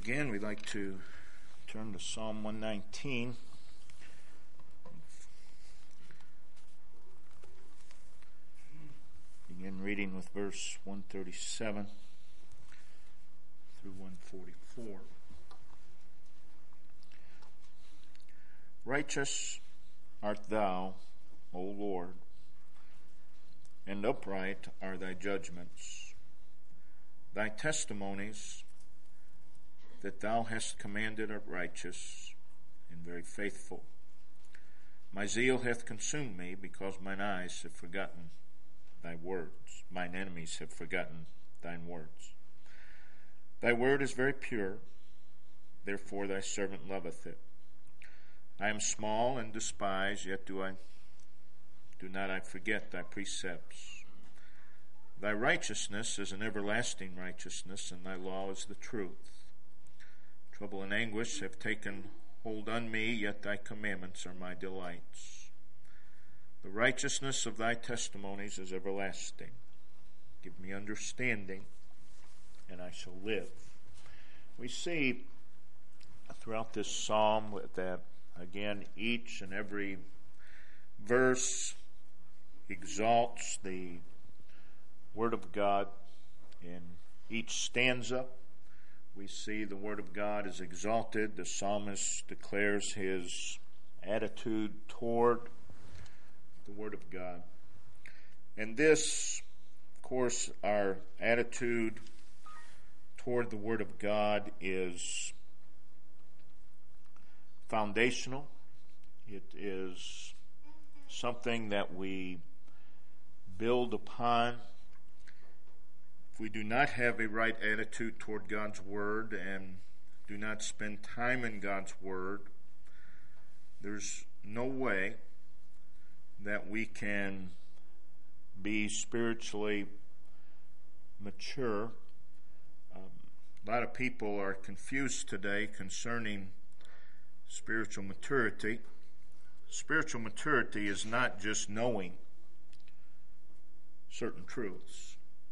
Again, we'd like to turn to Psalm 119. Begin reading with verse 137 through 144. Righteous art thou, O Lord, and upright are thy judgments. Thy testimonies that thou hast commanded are righteous and very faithful. My zeal hath consumed me, because mine eyes have forgotten thy words. Mine enemies have forgotten thine words. Thy word is very pure, therefore thy servant loveth it. I am small and despised, yet do not I forget thy precepts. Thy righteousness is an everlasting righteousness, and thy law is the truth. Trouble and anguish have taken hold on me, yet thy commandments are my delights. The righteousness of thy testimonies is everlasting. Give me understanding, and I shall live. We see throughout this psalm that, again, each and every verse exalts the Word of God. In each stanza, we see the Word of God is exalted. The psalmist declares his attitude toward the Word of God. And this, of course, our attitude toward the Word of God is foundational. It is something that we build upon. If we do not have a right attitude toward God's Word and do not spend time in God's Word, there's no way that we can be spiritually mature. A lot of people are confused today concerning spiritual maturity. Spiritual maturity is not just knowing certain truths.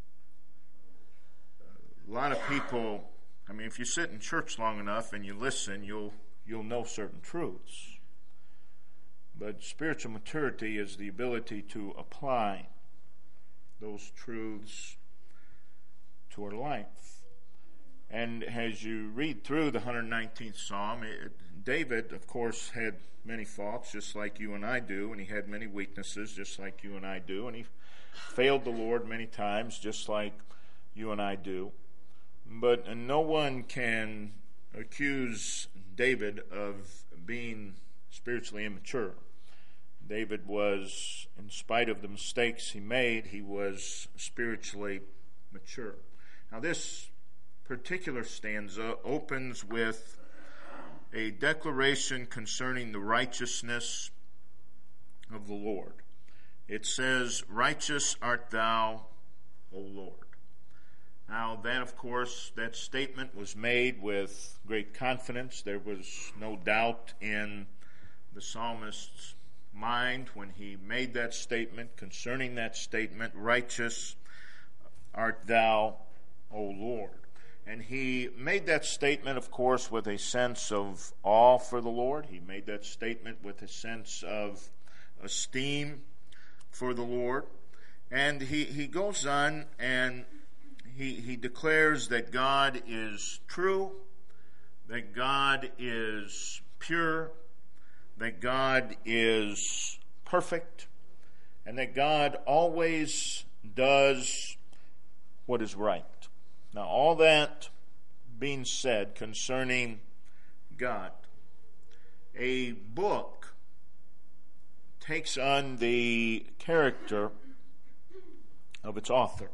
A lot of people, if you sit in church long enough and you listen, you'll know certain truths. But spiritual maturity is the ability to apply those truths to our life. And as you read through the 119th Psalm, David, of course, had many faults, just like you and I do, and he had many weaknesses, just like you and I do, and he failed the Lord many times, just like you and I do. But no one can accuse David of being spiritually immature. David was, in spite of the mistakes he made, he was spiritually mature. Now, this particular stanza opens with a declaration concerning the righteousness of the Lord. It says, "Righteous art thou, O Lord." Now, that, of course, that statement was made with great confidence. There was no doubt in the psalmist's mind when he made that statement, concerning that statement, "Righteous art thou, O Lord." And he made that statement, of course, with a sense of awe for the Lord. He made that statement with a sense of esteem for the Lord. And he goes on and he declares that God is true, that God is pure, that God is perfect, and that God always does what is right. Now, all that being said concerning God, a book takes on the character of its author.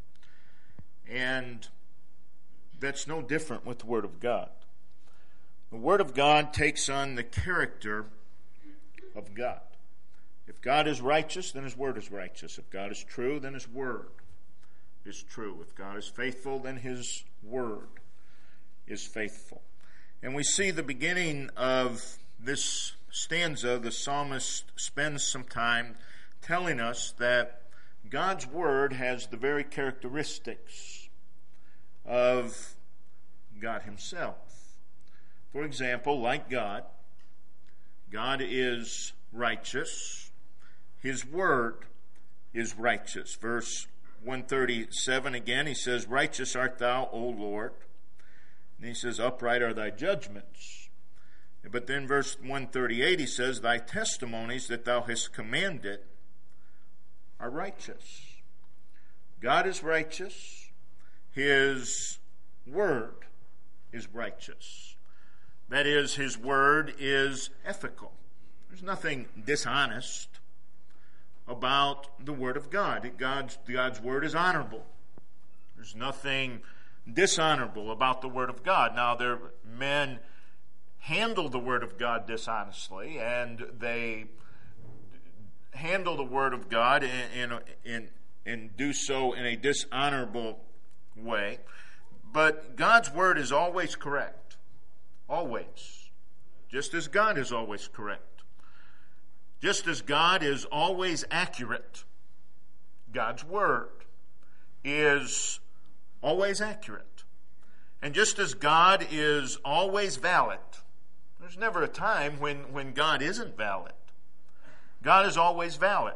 And that's no different with the Word of God. The Word of God takes on the character of God. If God is righteous, then His Word is righteous. If God is true, then His Word is true. If God is faithful, then His Word is faithful. And we see the beginning of this stanza, the psalmist spends some time telling us that God's Word has the very characteristics of God himself. For example, like God, God is righteous. His word is righteous. Verse 137 again, he says, "Righteous art thou, O Lord." And he says, "Upright are thy judgments." But then verse 138, he says, "Thy testimonies that thou hast commanded are righteous." God is righteous. His word is righteous. That is, his word is ethical. There's nothing dishonest about the word of God. God's word is honorable. There's nothing dishonorable about the word of God. Now, men handle the word of God dishonestly, and they handle the word of God and do so in a dishonorable way. But God's word is always correct. Always. Just as God is always correct. Just as God is always accurate. God's word is always accurate. And just as God is always valid, there's never a time when God isn't valid. God is always valid.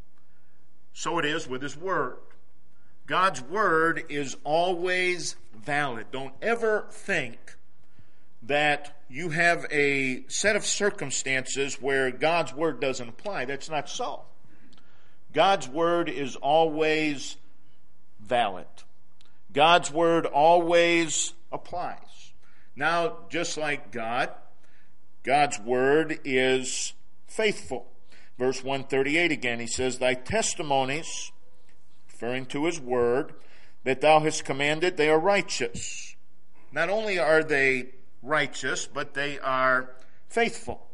So it is with his word. God's word is always valid. Don't ever think that you have a set of circumstances where God's word doesn't apply. That's not so. God's word is always valid. God's word always applies. Now, just like God, God's word is faithful. Verse 138 again, he says, "Thy testimonies," referring to his word, "that thou hast commanded, they are righteous." Not only are they righteous, but they are faithful.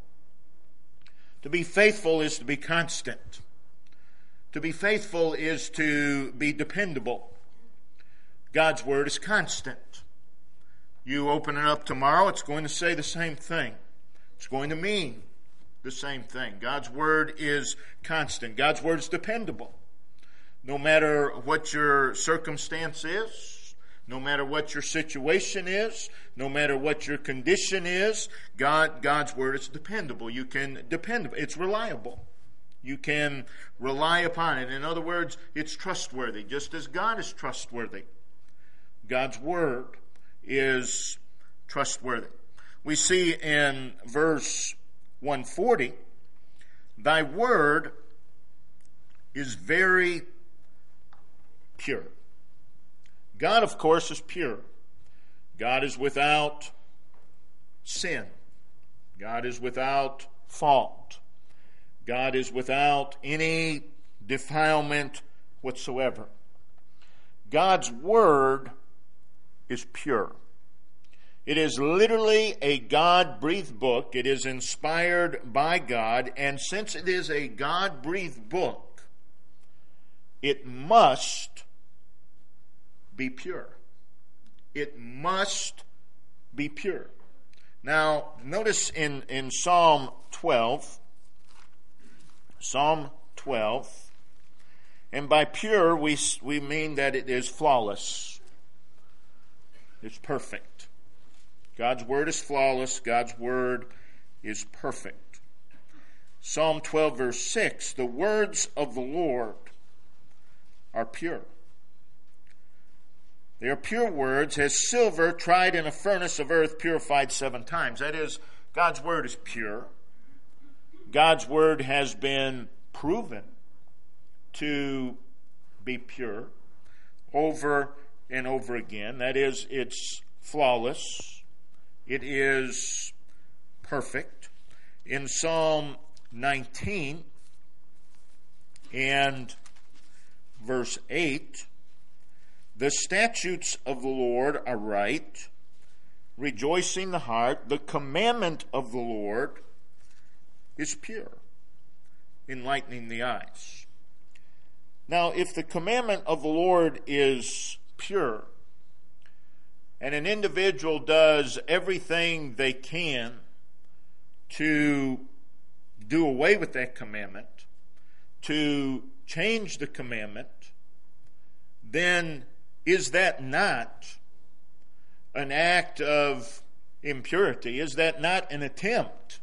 To be faithful is to be constant. To be faithful is to be dependable. God's word is constant. You open it up tomorrow, it's going to say the same thing. It's going to mean the same thing. God's word is constant. God's word is dependable. No matter what your circumstance is, no matter what your situation is, no matter what your condition is, God's word is dependable. You can depend upon it. It's reliable. You can rely upon it. In other words, it's trustworthy, just as God is trustworthy. God's word is trustworthy. We see in verse 140, "Thy word is very pure." God, of course, is pure. God is without sin. God is without fault. God is without any defilement whatsoever. God's word is pure. It is literally a God-breathed book. It is inspired by God, and since it is a God-breathed book, it must be pure. It must be pure. Now, notice in Psalm 12, and by pure we mean that it is flawless. It's perfect. God's word is flawless. God's word is perfect. Psalm 12 verse 6, "The words of the Lord are pure. They are pure words, as silver tried in a furnace of earth, purified 7 times. That is, God's word is pure. God's word has been proven to be pure over and over again. That is, it's flawless. It is perfect. In Psalm 19 and verse 8, "The statutes of the Lord are right, rejoicing the heart. The commandment of the Lord is pure, enlightening the eyes." Now, if the commandment of the Lord is pure, and an individual does everything they can to do away with that commandment, to change the commandment, then is that not an act of impurity? Is that not an attempt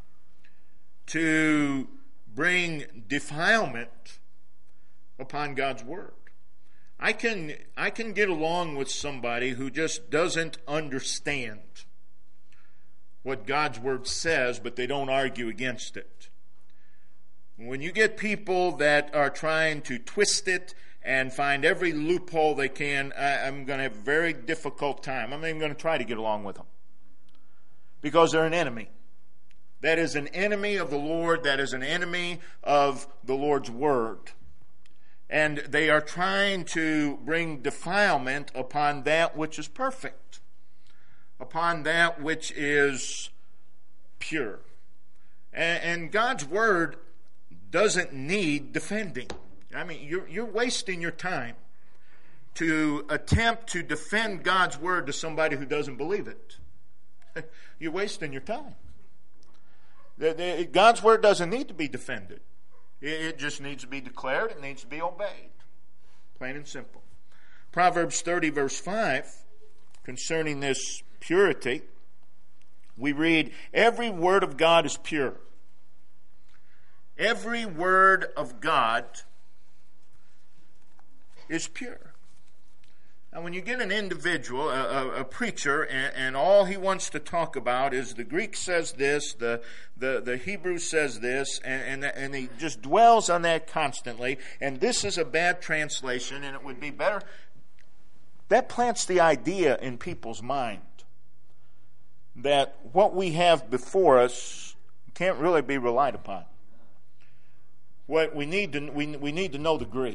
to bring defilement upon God's Word? I can get along with somebody who just doesn't understand what God's Word says, but they don't argue against it. When you get people that are trying to twist it and find every loophole they can, I'm going to have a very difficult time. I'm not even going to try to get along with them, because they're an enemy. That is an enemy of the Lord. That is an enemy of the Lord's Word. And they are trying to bring defilement upon that which is perfect, upon that which is pure. And God's Word doesn't need defending. I mean, you're wasting your time to attempt to defend God's Word to somebody who doesn't believe it. You're wasting your time. God's Word doesn't need to be defended. It just needs to be declared. It needs to be obeyed. Plain and simple. Proverbs 30 verse 5, concerning this purity, we read, every word of God is pure. Every word of God is pure. Now, when you get an individual, a preacher, and all he wants to talk about is the Greek says this, the Hebrew says this, and he just dwells on that constantly, and this is a bad translation, and it would be better. That plants the idea in people's mind that what we have before us can't really be relied upon. What we need to know the Greek.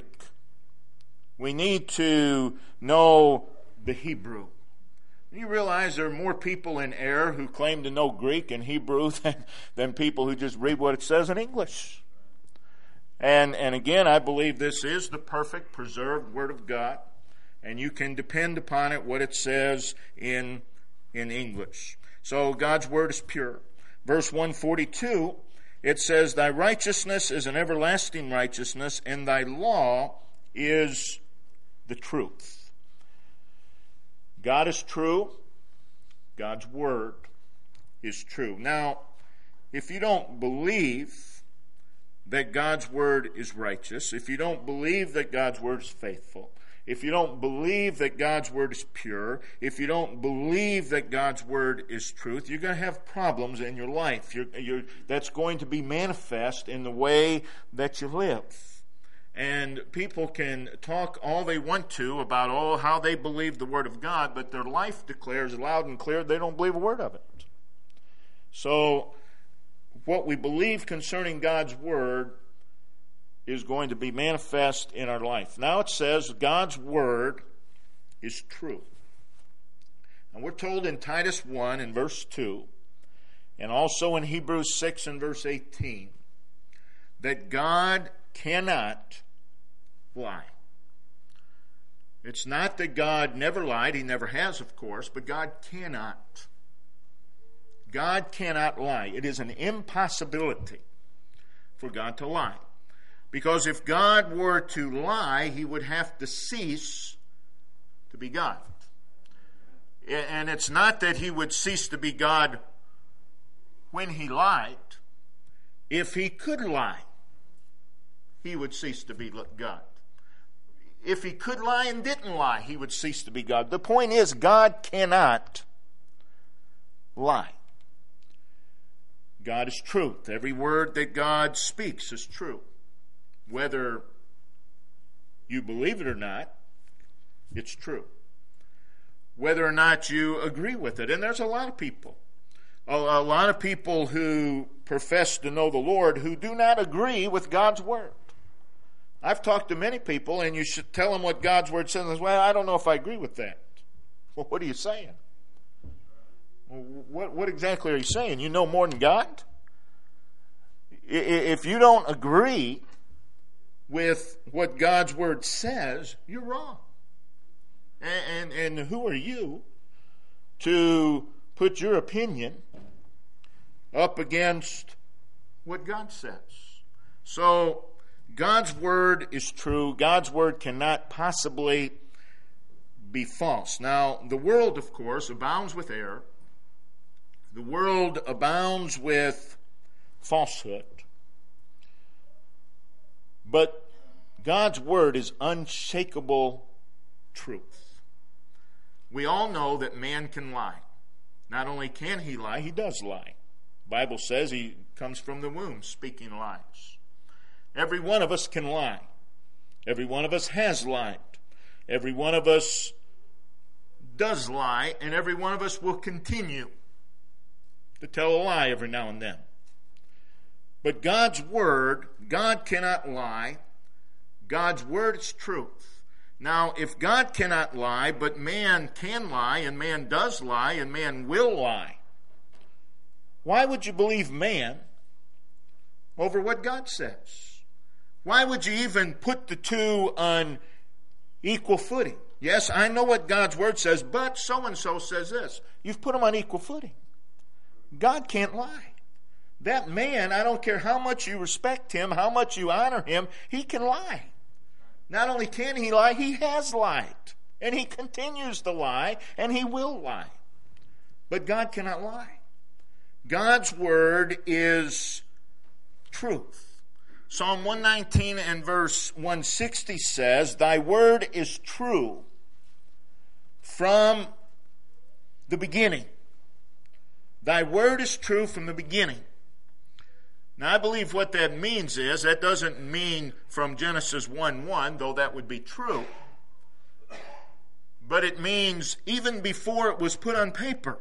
We need to know the Hebrew. You realize there are more people in error who claim to know Greek and Hebrew than people who just read what it says in English. And again, I believe this is the perfect, preserved Word of God, and you can depend upon it, what it says in English. So God's Word is pure. Verse 142, it says, thy righteousness is an everlasting righteousness, and thy law is the truth. God is true. God's Word is true. Now, if you don't believe that God's Word is righteous, if you don't believe that God's Word is faithful, if you don't believe that God's Word is pure, if you don't believe that God's Word is truth, you're going to have problems in your life. That's going to be manifest in the way that you live. And people can talk all they want to about how they believe the Word of God, but their life declares loud and clear they don't believe a word of it. So what we believe concerning God's Word is going to be manifest in our life. Now it says God's Word is true. And we're told in Titus 1 in verse 2, and also in Hebrews 6 and verse 18, that God cannot lie. It's not that God never lied. He never has, of course, but God cannot. God cannot lie. It is an impossibility for God to lie. Because if God were to lie, he would have to cease to be God. And it's not that he would cease to be God when he lied. If he could lie, he would cease to be God. If he could lie and didn't lie, he would cease to be God. The point is, God cannot lie. God is truth. Every word that God speaks is true. Whether you believe it or not, it's true. Whether or not you agree with it. And there's a lot of people. A lot of people who profess to know the Lord who do not agree with God's Word. I've talked to many people, and you should tell them what God's Word says. Well, I don't know if I agree with that. Well, what are you saying? What exactly are you saying? You know more than God? If you don't agree with what God's Word says, you're wrong. And who are you to put your opinion up against what God says? So, God's Word is true. God's Word cannot possibly be false. Now, the world, of course, abounds with error. The world abounds with falsehood. But God's Word is unshakable truth. We all know that man can lie. Not only can he lie, he does lie. The Bible says he comes from the womb speaking lies. Every one of us can lie. Every one of us has lied. Every one of us does lie, and every one of us will continue to tell a lie every now and then. But God's Word, God cannot lie. God's Word is truth. Now, if God cannot lie, but man can lie, and man does lie, and man will lie, why would you believe man over what God says? Why would you even put the two on equal footing? Yes, I know what God's Word says, but so-and-so says this. You've put them on equal footing. God can't lie. That man, I don't care how much you respect him, how much you honor him, he can lie. Not only can he lie, he has lied. And he continues to lie, and he will lie. But God cannot lie. God's Word is truth. Psalm 119 and verse 160 says, Thy word is true from the beginning. Thy word is true from the beginning. Now, I believe what that means is, that doesn't mean from Genesis 1:1, though that would be true. But it means even before it was put on paper.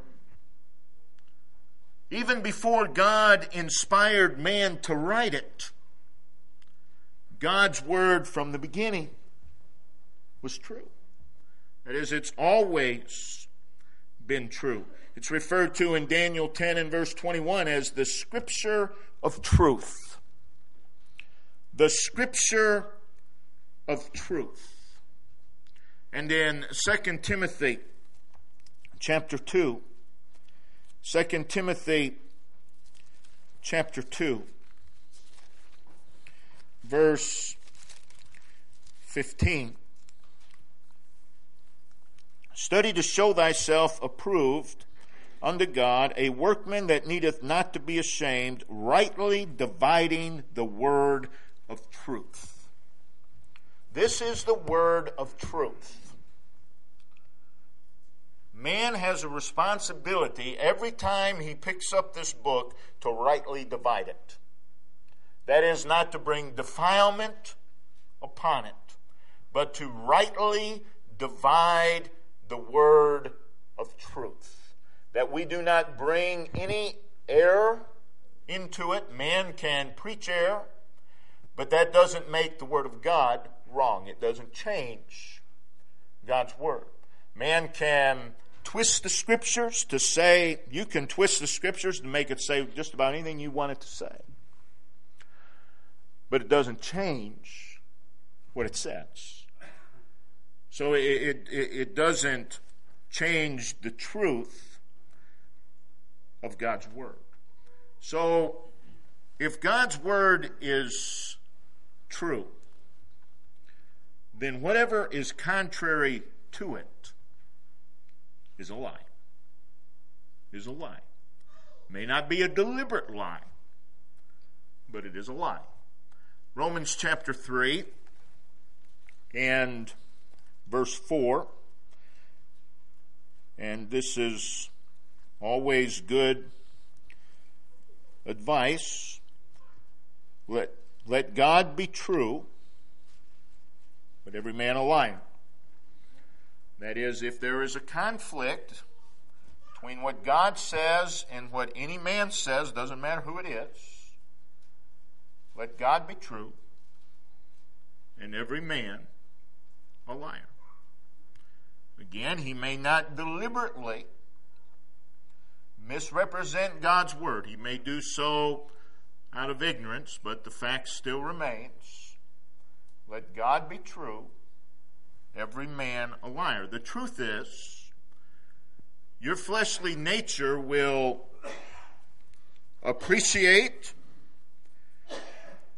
Even before God inspired man to write it, God's Word from the beginning was true. That is, it's always been true. It's referred to in Daniel 10 and verse 21 as the Scripture of truth. The Scripture of truth. And in 2 Timothy chapter 2, 2 Timothy chapter 2, verse 15. Study to show thyself approved unto God, a workman that needeth not to be ashamed, rightly dividing the word of truth. This is the word of truth. Man has a responsibility every time he picks up this book to rightly divide it. That is, not to bring defilement upon it, but to rightly divide the word of truth. That we do not bring any error into it. Man can preach error, but that doesn't make the word of God wrong. It doesn't change God's word. Man can twist the Scriptures to say, you can twist the Scriptures to make it say just about anything you want it to say. But it doesn't change what it says. So it doesn't change the truth of God's Word. So if God's Word is true, then whatever is contrary to it is a lie. Is a lie. May not be a deliberate lie, but it is a lie. Romans chapter 3 and verse 4, and this is always good advice. Let God be true, but every man a liar. That is, if there is a conflict between what God says and what any man says, doesn't matter who it is, let God be true, and every man a liar. Again, he may not deliberately misrepresent God's word. He may do so out of ignorance, but the fact still remains. Let God be true, every man a liar. The truth is, your fleshly nature will appreciate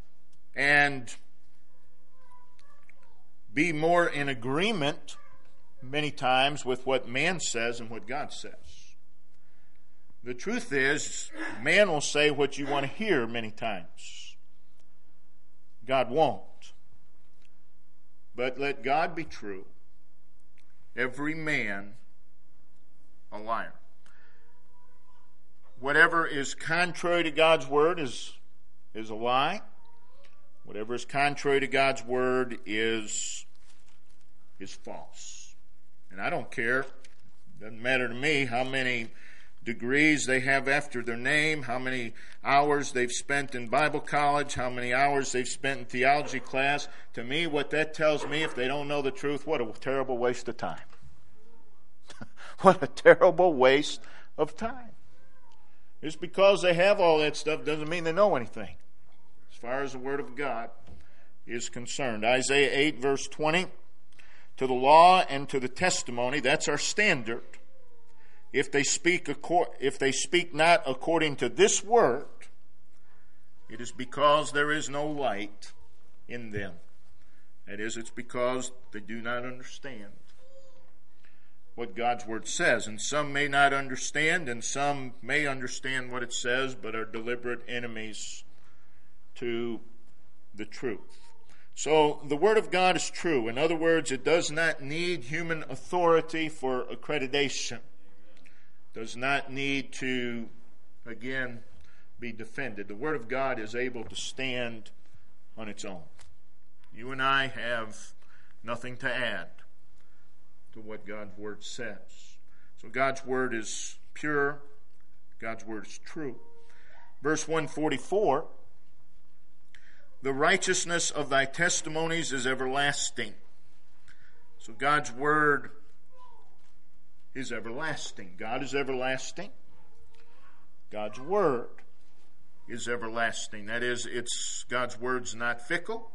and be more in agreement many times with what man says and what God says. The truth is, man will say what you want to hear many times. God won't. But let God be true, every man a liar. Whatever is contrary to God's word is a lie. Whatever is contrary to God's word is false. And I don't care. It doesn't matter to me how many degrees they have after their name, how many hours they've spent in Bible college, how many hours they've spent in theology class. To me, what that tells me, if they don't know the truth, what a terrible waste of time. What a terrible waste of time. Just because they have all that stuff doesn't mean they know anything as far as the Word of God is concerned. Isaiah 8, verse 20, to the law and to the testimony, that's our standard. If they speak not according to this word, it is because there is no light in them. That is, it's because they do not understand what God's word says. And some may not understand, and some may understand what it says, but are deliberate enemies to the truth. So the Word of God is true. In other words, it does not need human authority for accreditation. Does not need to, again, be defended. The Word of God is able to stand on its own. You and I have nothing to add to what God's Word says. So God's Word is pure. God's Word is true. Verse 144, the righteousness of thy testimonies is everlasting. So God's Word is everlasting. God is everlasting. God's Word is everlasting. That is, God's Word's not fickle.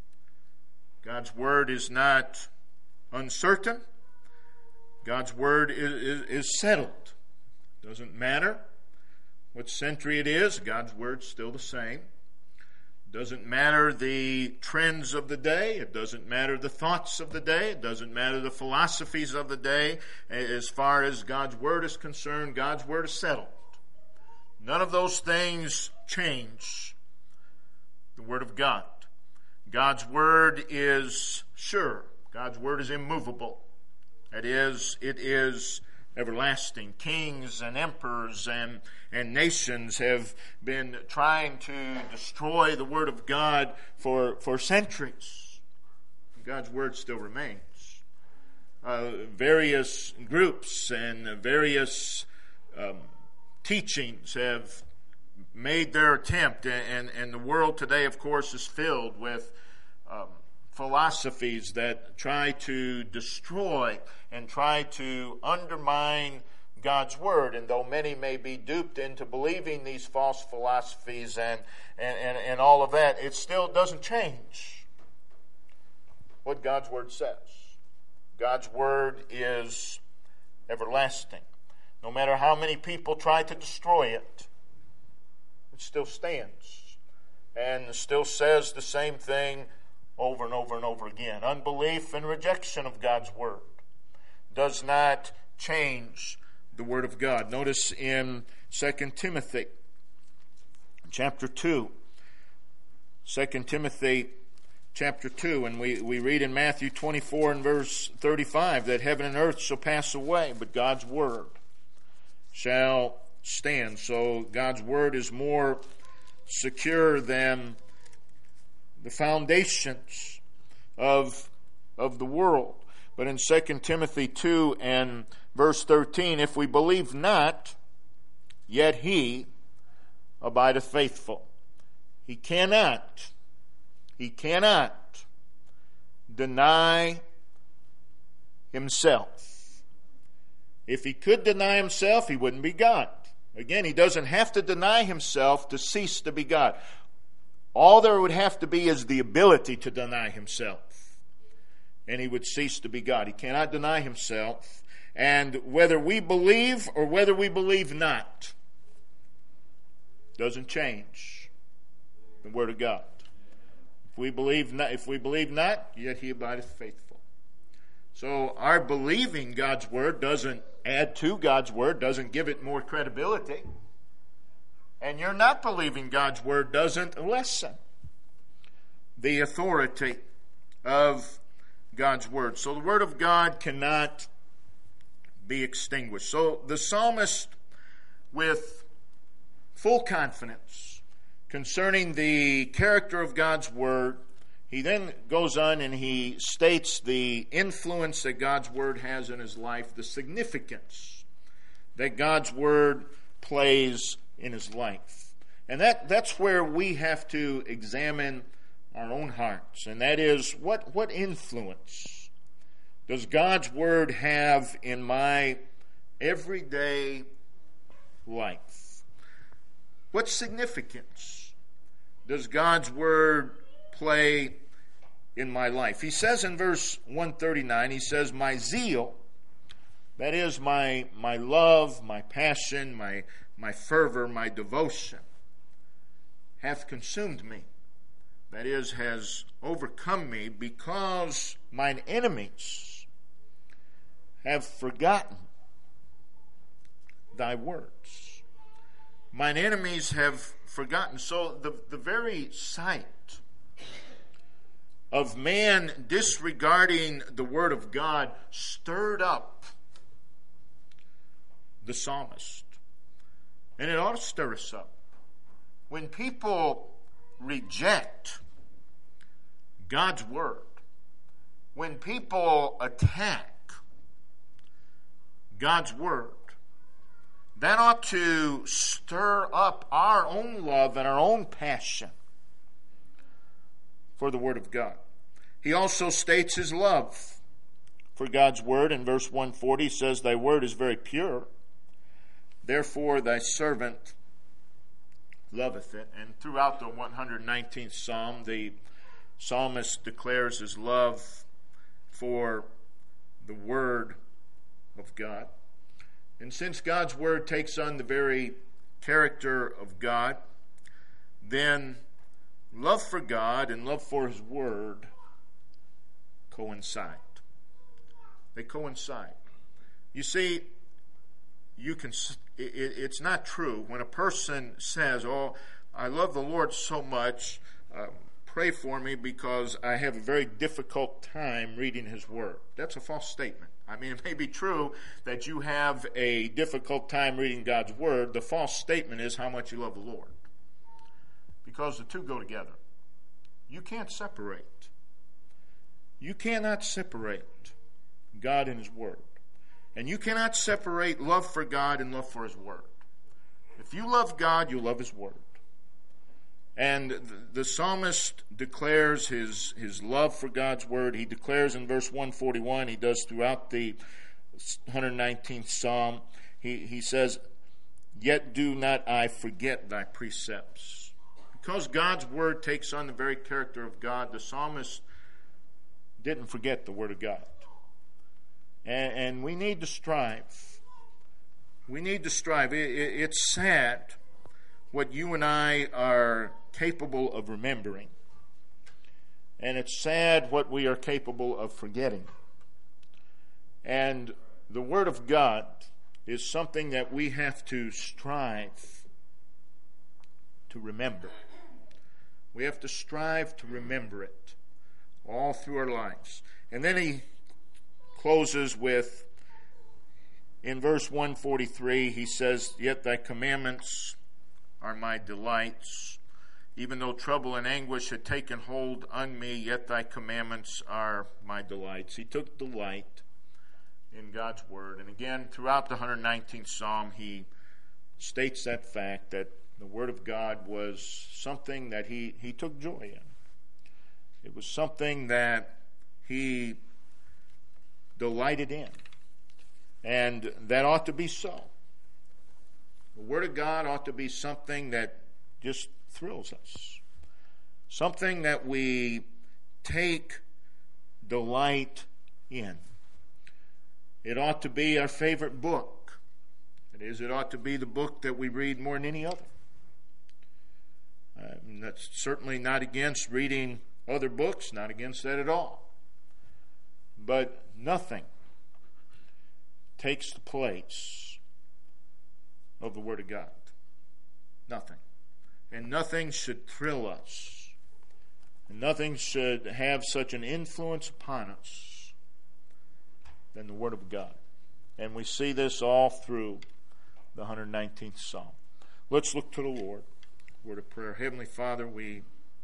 God's Word is not uncertain. God's Word is settled. Doesn't matter what century it is, God's Word's still the same. Doesn't matter the trends of the day. It doesn't matter the thoughts of the day. It doesn't matter the philosophies of the day. As far as God's Word is concerned, God's Word is settled. None of those things change the Word of God. God's Word is sure. God's Word is immovable. That is, it is everlasting. Kings and emperors and nations have been trying to destroy the Word of God for centuries. God's Word still remains. Various groups and various teachings have made their attempt, and the world today, of course, is filled with philosophies that try to destroy and try to undermine God's Word. And though many may be duped into believing these false philosophies and all of that, it still doesn't change what God's Word says. God's Word is everlasting. No matter how many people try to destroy it, it still stands and still says the same thing over and over and over again. Unbelief and rejection of God's Word does not change the Word of God. Notice in 2 Timothy chapter 2. 2 Timothy chapter 2, and we read in Matthew 24 and verse 35 that heaven and earth shall pass away, but God's Word shall stand. So God's Word is more secure than the foundations of the world. But in 2 Timothy 2 and verse 13, if we believe not, yet he abideth faithful. He cannot deny himself. If he could deny himself, he wouldn't be God. Again, he doesn't have to deny himself to cease to be God. All there would have to be is the ability to deny himself, and he would cease to be God. He cannot deny himself, and whether we believe or whether we believe not doesn't change the Word of God. If we believe not, yet he abideth faithful. So our believing God's Word doesn't add to God's Word, doesn't give it more credibility. And your not believing God's Word doesn't lessen the authority of God's Word. So the Word of God cannot be extinguished. So the psalmist, with full confidence concerning the character of God's Word, he then goes on and he states the influence that God's Word has in his life, the significance that God's Word plays in his life. And that's where we have to examine our own hearts. And that is, what influence does God's Word have in my everyday life? What significance does God's Word play in my life? He says in verse 139, he says, my zeal, that is my love, my passion, my fervor, my devotion, hath consumed me. That is, has overcome me, because mine enemies have forgotten thy words. Mine enemies have forgotten. So the very sight of man disregarding the Word of God stirred up the psalmist. And it ought to stir us up. When people reject God's Word, when people attack God's Word, that ought to stir up our own love and our own passion for the Word of God. He also states his love for God's Word. In verse 140, he says, thy Word is very pure, therefore thy servant loveth it. And throughout the 119th Psalm, the psalmist declares his love for the Word of God. And since God's Word takes on the very character of God, then love for God and love for His Word coincide. They coincide. You see, it's not true when a person says, oh, I love the Lord so much, pray for me because I have a very difficult time reading His Word. That's a false statement. I mean, it may be true that you have a difficult time reading God's Word. The false statement is how much you love the Lord. Because the two go together. You can't separate. You cannot separate God and His Word. And you cannot separate love for God and love for His Word. If you love God, you love His Word. And the psalmist declares his love for God's Word. He declares in verse 141, he does throughout the 119th Psalm, he says, yet do not I forget thy precepts. Because God's Word takes on the very character of God, the psalmist didn't forget the Word of God. And we need to strive. We need to strive. It's sad what you and I are capable of remembering. And it's sad what we are capable of forgetting. And the Word of God is something that we have to strive to remember. We have to strive to remember it all through our lives. And then he closes with, in verse 143, he says, yet thy commandments are my delights. Even though trouble and anguish had taken hold on me, yet thy commandments are my delights. He took delight in God's Word. And again, throughout the 119th Psalm, he states that fact, that the Word of God was something that he took joy in. It was something that he delighted in. And that ought to be so. The Word of God ought to be something that just thrills us. Something that we take delight in. It ought to be our favorite book. That is, it ought to be the book that we read more than any other. That's certainly not against reading other books, not against that at all. But nothing takes the place of the Word of God. Nothing. And nothing should thrill us. And nothing should have such an influence upon us than the Word of God. And we see this all through the 119th Psalm. Let's look to the Lord. Word of prayer. Heavenly Father, we